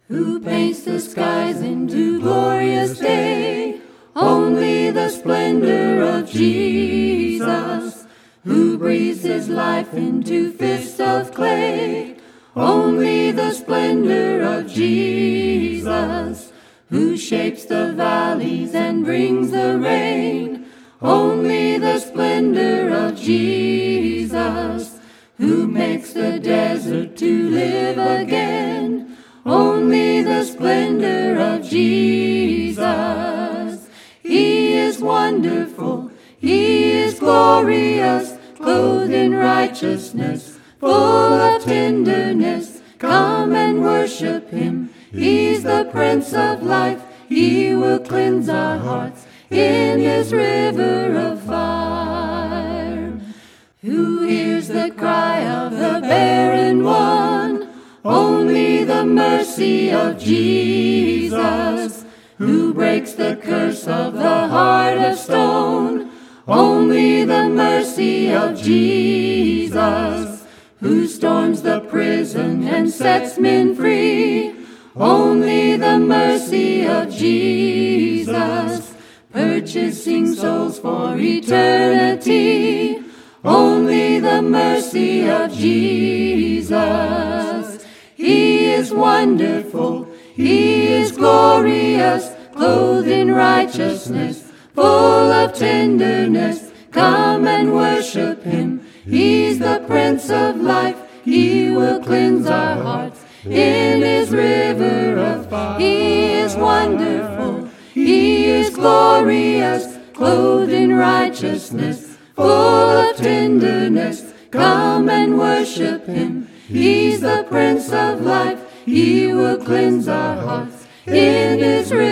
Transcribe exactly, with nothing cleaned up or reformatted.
Who paints the skies into glorious day? Only the splendor of Jesus. Who breathes his life into fists of clay? Only the splendor of Jesus. Who shapes the valleys and brings the rain? Only the splendor of Jesus. Who makes the desert to live again? Only the splendor of Jesus. He is wonderful, he is glorious, clothed in righteousness, full of tenderness. Come and worship him, he's the Prince of Life. He will cleanse our hearts in his river of fire. Who hears the cry of the barren one? Only the mercy of Jesus. Who breaks the curse of the heart of stone? Only the mercy of Jesus. Who storms the prison and sets men free? Only the mercy of Jesus. Purchasing souls for eternity. Only the mercy of Jesus. He is wonderful, he is glorious, clothed in righteousness, full of tenderness. Come and worship him, he's the Prince of Life. He will cleanse our hearts in his river of fire. He is wonderful, he is glorious, clothed in righteousness, full of tenderness. Come and worship him, he's the Prince of Life. He will cleanse our hearts in his river.